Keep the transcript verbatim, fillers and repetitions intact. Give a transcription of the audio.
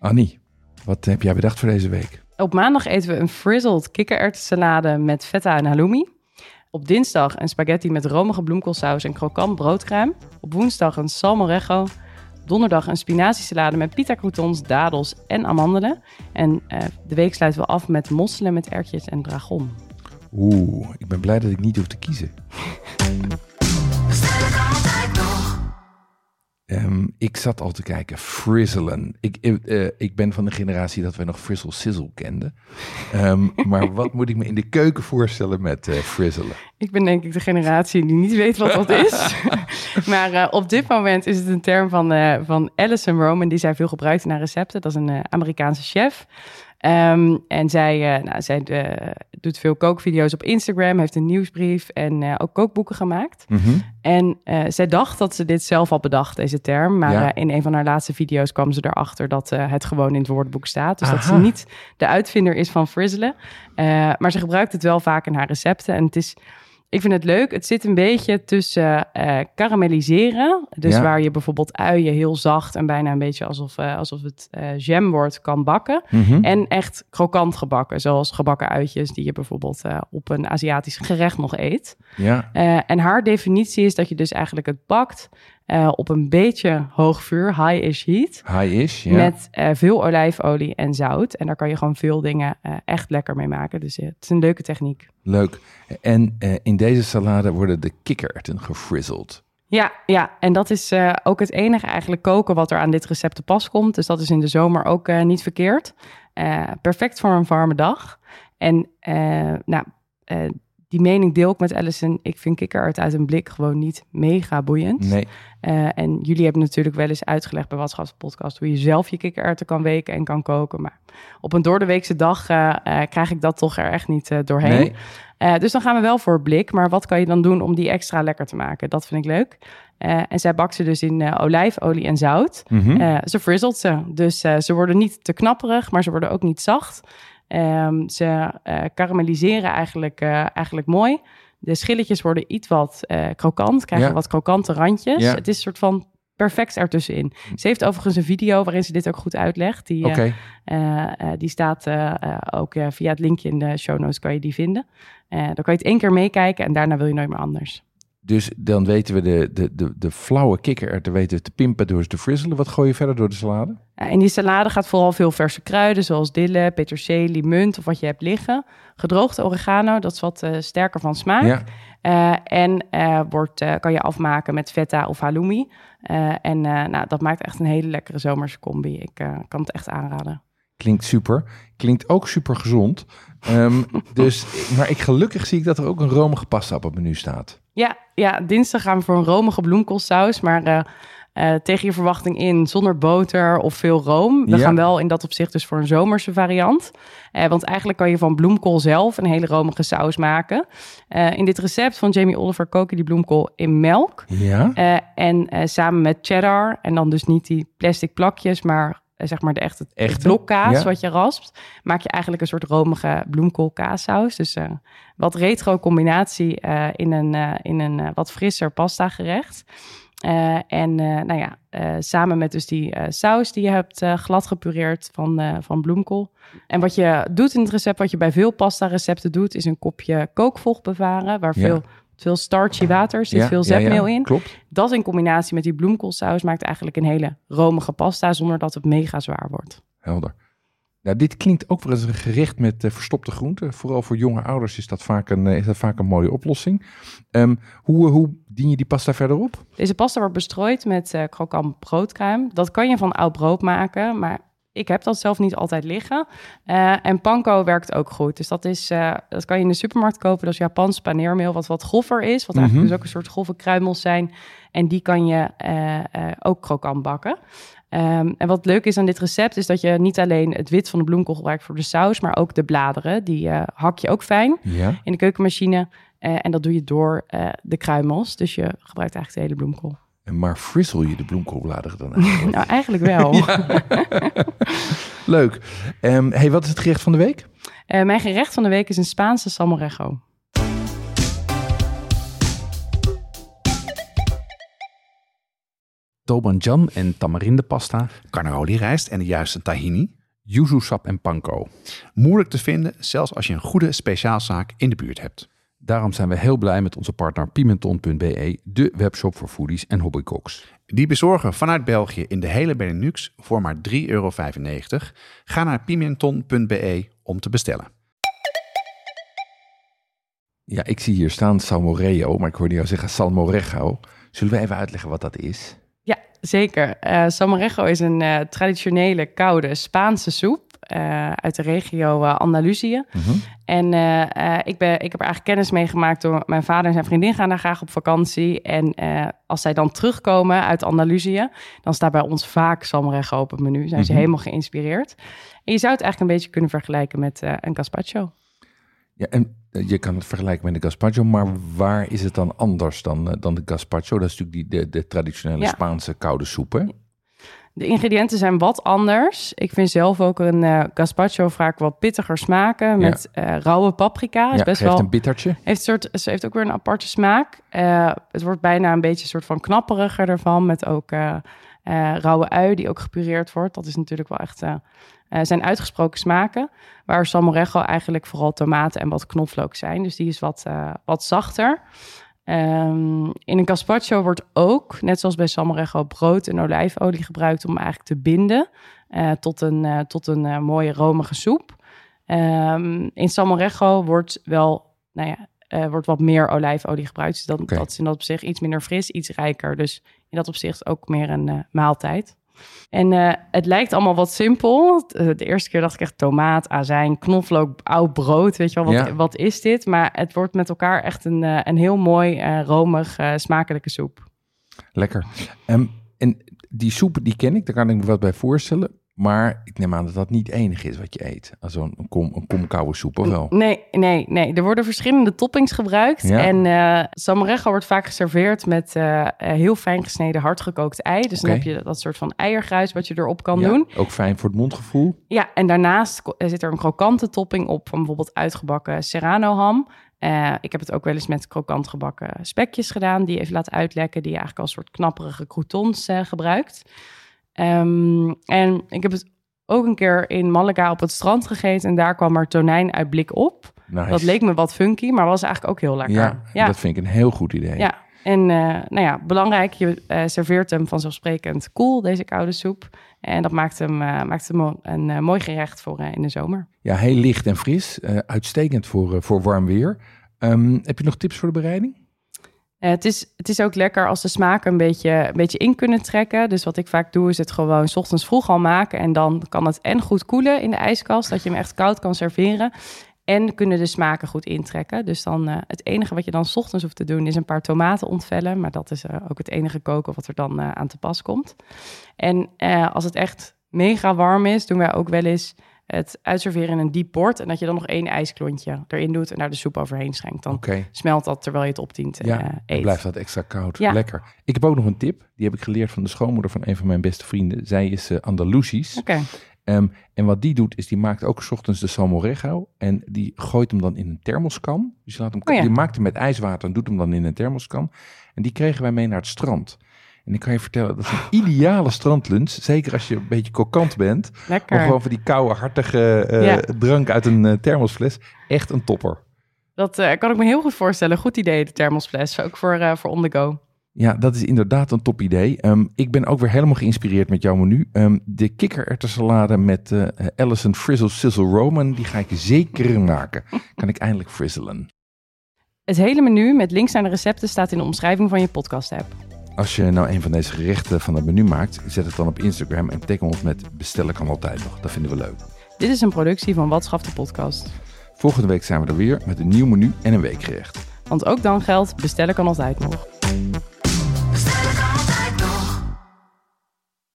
Annie, wat heb jij bedacht voor deze week? Op maandag eten we een frizzled kikkererwtensalade met feta en halloumi. Op dinsdag een spaghetti met romige bloemkoolsaus en krokant broodkruim. Op woensdag een salmorejo. Donderdag een spinaziesalade met pita croutons, dadels en amandelen. En uh, de week sluiten we af met mosselen met erwtjes en dragon. Oeh, ik ben blij dat ik niet hoef te kiezen. Um, ik zat al te kijken, frizzelen. Ik, uh, ik ben van de generatie dat wij nog frizzle sizzle kenden. Um, maar wat moet ik me in de keuken voorstellen met uh, frizzelen? Ik ben denk ik de generatie die niet weet wat dat is. maar uh, op dit moment is het een term van, uh, van Alison Roman, die zij veel gebruikt in haar recepten. Dat is een uh, Amerikaanse chef. Um, en zij, uh, nou, zij uh, doet veel kookvideo's op Instagram, heeft een nieuwsbrief en uh, ook kookboeken gemaakt. Mm-hmm. En uh, zij dacht dat ze dit zelf had bedacht, deze term. Maar ja. uh, in een van haar laatste video's kwam ze erachter dat uh, het gewoon in het woordenboek staat. Dus Aha. dat ze niet de uitvinder is van frizzelen. Uh, maar ze gebruikt het wel vaak in haar recepten. En het is... Ik vind het leuk. Het zit een beetje tussen uh, karamelliseren. Dus ja. waar je bijvoorbeeld uien heel zacht en bijna een beetje alsof, uh, alsof het uh, jam wordt kan bakken. Mm-hmm. En echt krokant gebakken. Zoals gebakken uitjes die je bijvoorbeeld uh, op een Aziatisch gerecht nog eet. Ja. Uh, en haar definitie is dat je dus eigenlijk het bakt uh, op een beetje hoog vuur, high-ish heat. High-ish, ja. Met uh, veel olijfolie en zout. En daar kan je gewoon veel dingen uh, echt lekker mee maken. Dus uh, het is een leuke techniek. Leuk. En uh, in deze salade worden de kikkererwten gefrizzeld. Ja, ja, en dat is uh, ook het enige eigenlijk koken wat er aan dit recept te pas komt. Dus dat is in de zomer ook uh, niet verkeerd. Uh, perfect voor een warme dag. En uh, nou, uh, die mening deel ik met Alison. Ik vind kikkererwten uit een blik gewoon niet mega boeiend. Nee. Uh, en jullie hebben natuurlijk wel eens uitgelegd bij Watschapspodcast hoe je zelf je kikkererwten kan weken en kan koken. Maar op een doordeweekse dag uh, uh, krijg ik dat toch er echt niet uh, doorheen. Nee. Uh, dus dan gaan we wel voor blik. Maar wat kan je dan doen om die extra lekker te maken? Dat vind ik leuk. Uh, en zij bakt ze dus in uh, olijfolie en zout. Mm-hmm. Uh, ze frizzelt ze. Dus uh, ze worden niet te knapperig, maar ze worden ook niet zacht. Um, ze uh, karamelliseren eigenlijk, uh, eigenlijk mooi. De schilletjes worden iets wat uh, krokant, krijgen ja. wat krokante randjes. Ja. Het is een soort van perfect ertussenin. Ze heeft overigens een video waarin ze dit ook goed uitlegt. Die, okay. uh, uh, uh, die staat uh, uh, ook uh, via het linkje in de show notes kan je die vinden. Uh, dan kan je het één keer meekijken en daarna wil je nooit meer anders. Dus dan weten we de, de, de, de flauwe kikkererwten weten we te pimpen door ze te frizzelen. Wat gooi je verder door de salade? Uh, in die salade gaat vooral veel verse kruiden, zoals dille, peterselie, munt of wat je hebt liggen. Gedroogde oregano, dat is wat uh, sterker van smaak. Ja. Uh, en uh, wordt, uh, kan je afmaken met feta of halloumi. Uh, en uh, nou, dat maakt echt een hele lekkere zomerse combi. Ik uh, kan het echt aanraden. Klinkt super. Klinkt ook super gezond. Um, dus, maar ik, gelukkig zie ik dat er ook een romige pasta op het menu staat. Ja, ja, dinsdag gaan we voor een romige bloemkoolsaus. Maar uh, uh, tegen je verwachting in, zonder boter of veel room. We ja. gaan wel in dat opzicht dus voor een zomerse variant. Uh, want eigenlijk kan je van bloemkool zelf een hele romige saus maken. Uh, in dit recept van Jamie Oliver kook je die bloemkool in melk. Ja. Uh, en uh, samen met cheddar. En dan dus niet die plastic plakjes, maar... zeg maar de echte, echte? Het blokkaas ja. wat je raspt, maak je eigenlijk een soort romige bloemkoolkaassaus. Dus uh, wat retro combinatie uh, in een, uh, in een uh, wat frisser pasta gerecht. Uh, en uh, nou ja, uh, samen met dus die uh, saus die je hebt uh, glad gepureerd van, uh, van bloemkool. En wat je doet in het recept, wat je bij veel pasta recepten doet, is een kopje kookvocht bewaren, waar ja. veel... veel starchy water, zit ja, veel zetmeel ja, ja, in. Klopt. Dat in combinatie met die bloemkoolsaus maakt eigenlijk een hele romige pasta zonder dat het mega zwaar wordt. Helder. Nou, dit klinkt ook wel eens een gerecht met uh, verstopte groenten. Vooral voor jonge ouders is dat vaak een, uh, is dat vaak een mooie oplossing. Um, hoe, hoe dien je die pasta verder op? Deze pasta wordt bestrooid met uh, krokant broodkruim. Dat kan je van oud brood maken, maar ik heb dat zelf niet altijd liggen. Uh, en panko werkt ook goed. Dus dat, is, uh, dat kan je in de supermarkt kopen. Dat is Japans paneermeel, wat wat groffer is. Wat eigenlijk mm-hmm. dus ook een soort grove kruimels zijn. En die kan je uh, uh, ook krokant bakken. Um, en wat leuk is aan dit recept is dat je niet alleen het wit van de bloemkool gebruikt voor de saus, maar ook de bladeren. Die uh, hak je ook fijn ja. in de keukenmachine. Uh, en dat doe je door uh, de kruimels. Dus je gebruikt eigenlijk de hele bloemkool. Maar frizzle je de bloemkoolbladeren dan eigenlijk? Nou, eigenlijk wel. Leuk. Um, hey, wat is het gerecht van de week? Uh, mijn gerecht van de week is een Spaanse salmorejo. tobanjan en tamarindepasta, Carnaroli rijst en de juiste tahini. yuzu sap en panko. Moeilijk te vinden, zelfs als je een goede speciaalzaak in de buurt hebt. Daarom zijn we heel blij met onze partner Pimenton punt b e, de webshop voor foodies en hobbycooks. Die bezorgen vanuit België in de hele Benelux voor maar drie euro vijfennegentig. Ga naar pimenton punt b e om te bestellen. Ja, ik zie hier staan salmorejo, maar ik hoorde jou zeggen salmorejo. Zullen we even uitleggen wat dat is? Ja, zeker. Uh, salmorejo is een uh, traditionele koude Spaanse soep uh, uit de regio uh, Andalusië. Mm-hmm. En uh, uh, ik, ben, ik heb er eigenlijk kennis mee gemaakt door mijn vader en zijn vriendin gaan daar graag op vakantie. En uh, als zij dan terugkomen uit Andalusië, dan staat bij ons vaak salmorejo op het menu. Zijn mm-hmm. ze helemaal geïnspireerd. En je zou het eigenlijk een beetje kunnen vergelijken met uh, een gazpacho. Ja, en je kan het vergelijken met de gazpacho, maar waar is het dan anders dan, uh, dan de gazpacho? Dat is natuurlijk die, de, de traditionele ja. Spaanse koude soep, hè? De ingrediënten zijn wat anders. Ik vind zelf ook een uh, gazpacho vaak wat pittiger smaken met ja. uh, rauwe paprika. Is ja, best heeft wel, een bittertje. Heeft soort, ze heeft ook weer een aparte smaak. Uh, het wordt bijna een beetje een soort van knapperiger ervan, met ook uh, uh, rauwe ui die ook gepureerd wordt. Dat is natuurlijk wel echt uh, uh, zijn uitgesproken smaken. Waar salmorejo eigenlijk vooral tomaten en wat knoflook zijn. Dus die is wat, uh, wat zachter. Um, in een gazpacho wordt ook, net zoals bij salmorejo, brood en olijfolie gebruikt om eigenlijk te binden uh, tot een, uh, tot een uh, mooie romige soep. Um, in salmorejo wordt wel, nou ja, uh, wordt wat meer olijfolie gebruikt. Dus dat, okay. dat is in dat opzicht iets minder fris, iets rijker. Dus in dat opzicht ook meer een uh, maaltijd. En uh, het lijkt allemaal wat simpel. De eerste keer dacht ik echt tomaat, azijn, knoflook, oud brood. Weet je wel, wat, ja. wat is dit? Maar het wordt met elkaar echt een, uh, een heel mooi, uh, romig, uh, smakelijke soep. Lekker. Um, en die soep, die ken ik, daar kan ik me wat bij voorstellen. Maar ik neem aan dat dat niet enig is wat je eet. Als een, een kom, een kom koude soep, of wel? Nee, nee, nee. Er worden verschillende toppings gebruikt. Ja. En uh, salmorejo wordt vaak geserveerd met uh, heel fijn gesneden hardgekookt ei. Dus okay. dan heb je dat soort van eiergruis wat je erop kan ja, doen. Ook fijn voor het mondgevoel. Ja, en daarnaast zit er een krokante topping op van bijvoorbeeld uitgebakken serrano ham. Uh, ik heb het ook wel eens met krokant gebakken spekjes gedaan, die je even laat uitlekken, die je eigenlijk als soort knapperige croutons uh, gebruikt. Um, en ik heb het ook een keer in Malaga op het strand gegeten en daar kwam er tonijn uit blik op. Nice. Dat leek me wat funky, maar was eigenlijk ook heel lekker. Ja, ja. Dat vind ik een heel goed idee. Ja, en uh, nou ja, belangrijk, je uh, serveert hem vanzelfsprekend koel, deze koude soep. En dat maakt hem, uh, maakt hem een, een uh, mooi gerecht voor uh, in de zomer. Ja, heel licht en fris. Uh, uitstekend voor, uh, voor warm weer. Um, heb je nog tips voor de bereiding? Uh, het, is, het is ook lekker als de smaken een beetje, een beetje in kunnen trekken. Dus wat ik vaak doe, is het gewoon 's ochtends vroeg al maken. En dan kan het en goed koelen in de ijskast, dat je hem echt koud kan serveren. En kunnen de smaken goed intrekken. Dus dan uh, het enige wat je dan 's ochtends hoeft te doen, is een paar tomaten ontvellen. Maar dat is uh, ook het enige koken wat er dan uh, aan te pas komt. En uh, als het echt mega warm is, doen wij ook wel eens het uitserveren in een diep bord. En dat je dan nog één ijsklontje erin doet en daar de soep overheen schenkt. Dan okay. smelt dat terwijl je het opdient en ja, uh, eet. Dan blijft dat extra koud. Ja. Lekker. Ik heb ook nog een tip. Die heb ik geleerd van de schoonmoeder van een van mijn beste vrienden. Zij is uh, Andalusisch. Okay. Um, en wat die doet, is die maakt ook 's ochtends de salmorejo. En die gooit hem dan in een thermoskan. Dus je laat hem, oh ja. die maakt hem met ijswater en doet hem dan in een thermoskan. En die kregen wij mee naar het strand. En ik kan je vertellen, dat is een ideale strandlunch. Zeker als je een beetje kokant bent. Lekker. Of gewoon van die koude, hartige uh, ja. drank uit een uh, thermosfles. Echt een topper. Dat uh, kan ik me heel goed voorstellen. Goed idee, de thermosfles. Ook voor, uh, voor on the go. Ja, dat is inderdaad een top idee. Um, ik ben ook weer helemaal geïnspireerd met jouw menu. Um, de kikkererwtensalade met uh, Alison Frizzle Sizzle Roman, die ga ik zeker maken. Kan ik eindelijk frizzelen. Het hele menu met links naar de recepten staat in de omschrijving van je podcast-app. Als je nou een van deze gerechten van het menu maakt, zet het dan op Instagram en tag ons met bestellen kan altijd nog. Dat vinden we leuk. Dit is een productie van Wat Schaft de Podcast. Volgende week zijn we er weer met een nieuw menu en een weekgerecht. Want ook dan geldt, bestellen kan altijd nog.